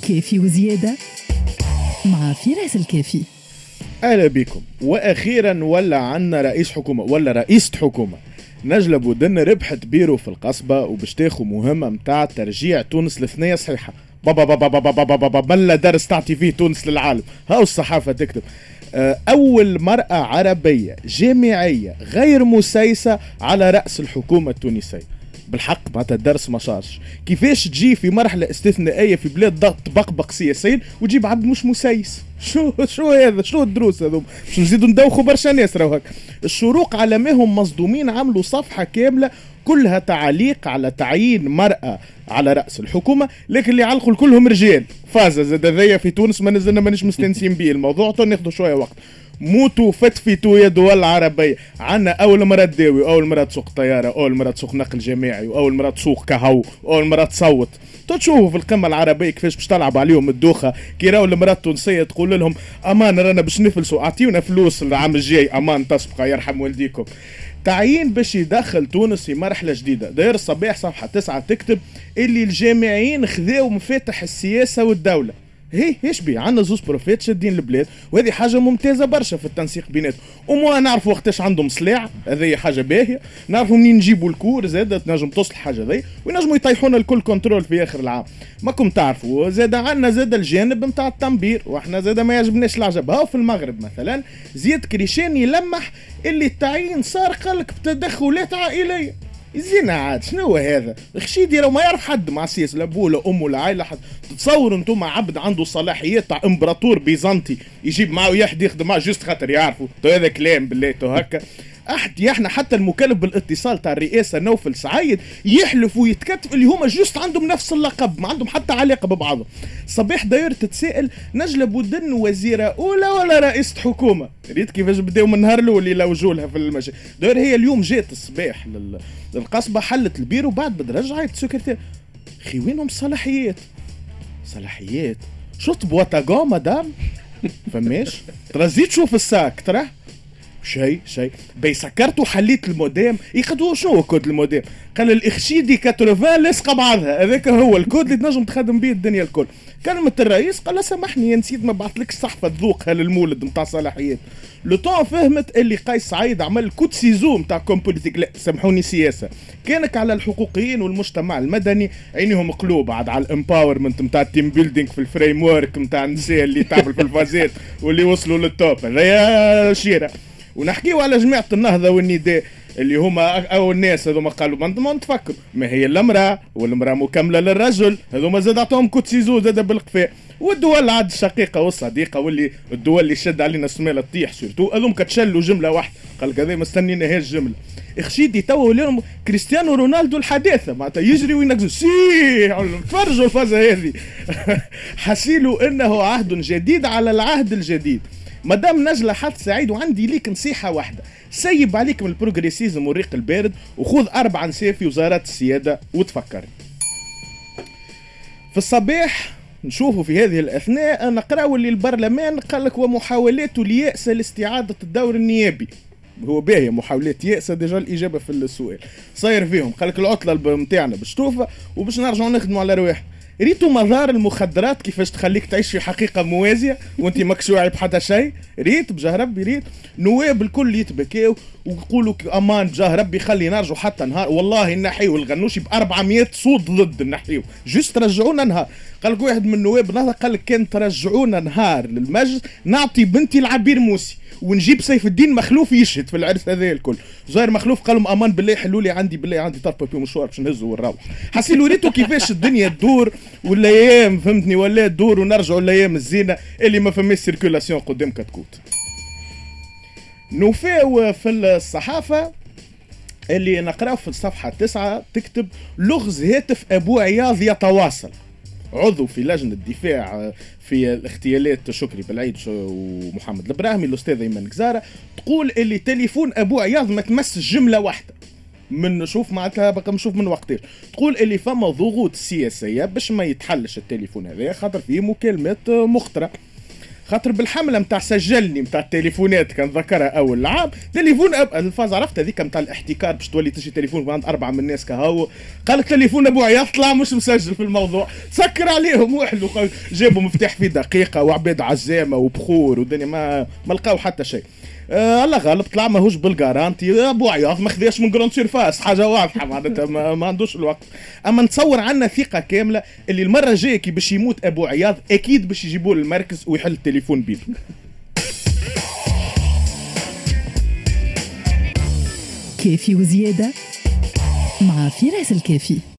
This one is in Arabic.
كافي وزيادة مع فراس الكافي. أهلا بكم. وأخيرا ولا عنا رئيس حكومة ولا رئيسة حكومة. نجلة بودن ربحت بيرو في القصبة وباش تاخو مهمة متاع ترجيع تونس لثنية صحيحة. بابا بابا بابا بابا بابا بلا درس تعطي فيه تونس للعالم. هاو الصحافة تكتب أول مرأة عربية جامعية غير مسيسة على رأس الحكومة التونسية. بالحق معناتها الدرس ما صارش. كيفاش تجي في مرحلة استثنائية في بلاد ضغط بقبق سياسيا وتجيب عبد مش مسيس؟ شو هذا؟ شو الدروس هذوم؟ باش نزيدوا ندوخوا برشا ناس راهو هكا. الشروق على ما هم مصدومين عملوا صفحة كاملة كلها تعليق على تعيين مرأة على رأس الحكومة، لكن اللي علقوا كلهم رجال. فازة زاد ذي في تونس ما نزلنا مانيش مستنسين بيه الموضوع، ناخذوا شوية وقت. موتوا فتفتوا يا دول العربية. عنا أول مرة تداوي، أول مرة تسوق طيارة، أول مرة تسوق نقل جماعي، وأول مرة تسوق كهو، وأول مرة تصوت. تشوفوا في القمة العربية كيفاش باش تلعب عليهم الدوخة. كي راهو المرات التونسية تقول لهم أمان رانا باش نفلسوا، أعطيونا فلوس العام الجاي، أمان تسبق يرحم والديكم. تعيين باش يدخل تونس في مرحلة جديدة. داير الصباح صفحة 9 تكتب اللي الجامعيين خذاو مفاتح السياسة والدولة. ايش بي عندنا زوز بروفيت شادين البلاد، وهذه حاجه ممتازه برشا في التنسيق بيناتهم. وما نعرفوا وقتاش عندهم صلاع، هذه حاجه باهيه. نعرفوا منين نجيبوا الكور زاد تنجم توصل حاجه ذي، وينجموا يطيحونا الكل كنترول في اخر العام. ماكم تعرفوا زاد عندنا زاد الجانب نتاع التنبير، واحنا زاد ما يعجبناش العجب. هاو في المغرب مثلا زياد كريشان يلمح اللي التعيين صار قالك بتدخلات عائليه. زين عاد شنو هذا؟ خشيدي لو ما يعرف حد مع السياسة، لا ابوه لا امه لا عائله حد. تتصور انتم عبد عنده صلاحيات تاع امبراطور بيزنطي يجيب معه يحد يخدم معه جست خاطر يعرفوا تو هذا كلام بالله تو هكا. احنا حتى المكلف بالاتصال تاع الرئاسه نوفل سعيد يحلف ويتكتف اللي هما جست عندهم نفس اللقب، ما عندهم حتى علاقه ببعضهم. صباح داير تتسائل نجلة بودن وزيره اولى ولا رئيسه حكومه؟ ريت كيفاش بداو من النهار الاول يلوجوا لها في المشي. داير هي اليوم جات الصباح للقصبه حلت البيرو بعد بدها رجعت سكرتير. خي وينهم صلاحيات شط بواتاغو مدام فماش ترى تشوف الساك ترى شيء بيسكرت وحليت المودام. يقدروا شنو هو كود المودام؟ قال الاخشيدي 80 لاصقه بعضها، هذاك هو الكود اللي تنجم تخدم به الدنيا الكل. كلمة الرئيس قال سامحني نسيت ما بعثلكش صحفه تذوقها للمولد نتاع صلاحيات. لو طون فهمت اللي قيس سعيد عمل كود سيزو نتاع كوم بوليتيك، لا سامحوني سياسه. كانك على الحقوقيين والمجتمع المدني عينيهم قلوب عاد على الامباورمنت نتاع التيم بيلدينج في الفريم ورك نتاع النساء اللي تعمل في الفازات واللي وصلوا للتوب. هذا شيره. ونحكيوا على جماعة النهضة والنداء اللي هما أول ناس هذوما قالوا ما نتفكر ما هي المرأة والمرأة مكملة للرجل، هذوما زاد عطاهم كوت سيزو زاد بالقفاء. والدول عاد الشقيقة والصديقة واللي الدول اللي شد علينا السمالة تطيح سيرتو هذوما كتشلوا جملة واحدة. قال كذا مستنينا هي الجملة. اخشيدي تو لهم كريستيانو رونالدو الحداثة معناتها يجري وينقزوا تفرجوا الفازة هذه. حسيلوا انه عهد جديد على العهد الجديد. مدام نجلة حث سعيد وعندي ليك نصيحة واحدة، سيب عليك من البروغريسيزم والريق البارد وخذ 4 نساء في وزارات السيادة وتفكري. في الصباح نشوفوا في هذه الأثناء نقرأوا اللي البرلمان قال لك ومحاولات اليأس لاستعادة الدور النيابي. هو باهي محاولات يأس ديجا الإجابة في السؤال صاير فيهم. قال لك العطلة متاعنا باش توفى وباش نرجعوا نخدموا على رواحنا. ريتوا مظاهر المخدرات كيفاش تخليك تعيش في حقيقة موازية وانت ماكش واعي بحتى شيء. ريت بجاه ربي ريت نواب الكل يتبكاو ويقولوا امان بجاه ربي خلي نرجعوا حتى نهار والله نحيو الغنوشي ب400 صوت ضد نحيو جست رجعونا نهار. قال لك واحد من النواب نهضه قال لك كان ترجعونا نهار للمجلس نعطي بنتي العبير موسي ونجيب سيف الدين مخلوف يشهد في العرس هذا الكل. زهير مخلوف قال لهم امان بالله حلوا لي عندي بالله عندي طربه في مشوار باش نهزوا ونروح. حسيلوا ريتوا كيفاش الدنيا تدور والايام فهمتني ولا تدور ونرجعوا الايام الزينه اللي ما فماش سيركولاسيون قدام كتكوت. نوفاو في الصحافه اللي نقراو في الصفحه 9 تكتب لغز هاتف ابو عياض يتواصل. عضو في لجنة الدفاع في الاغتيالات شكري بالعيد ومحمد البراهمي الأستاذ إيمان كزارة تقول اللي تليفون أبو عياض ما تمس جملة واحدة من نشوف معناتها بقى نشوف من وقتاش. تقول اللي فما ضغوط سياسية باش ما يتحلش التليفون هذا خاطر فيه مكالمات مخطرة. خاطر بالحمله نتاع سجلني نتاع التليفونات كان ذكرها اول عام تليفون الفاز عرفت هذيك نتاع الاحتكار باش تولي تشري تليفون عند 4 من الناس كهو قال لك تليفون ابو عياض طلع مش مسجل في الموضوع سكر عليهم واحد جابوا مفتاح في دقيقه وعباد عزامه وبخور والدنيا ما لقاو حتى شيء. الله غالب طلع ماهوش بالجارانتي ابو عياض ما خذاش من جراند سيرفاس حاجه واضحه معناتها ما عندوش الوقت. اما نتصور عنا ثقه كامله اللي المره الجايه كي باش يموت ابو عياض اكيد باش يجيبوا له المركز ويحل التليفون بيده. كافي وزياده مع فراس الكافي.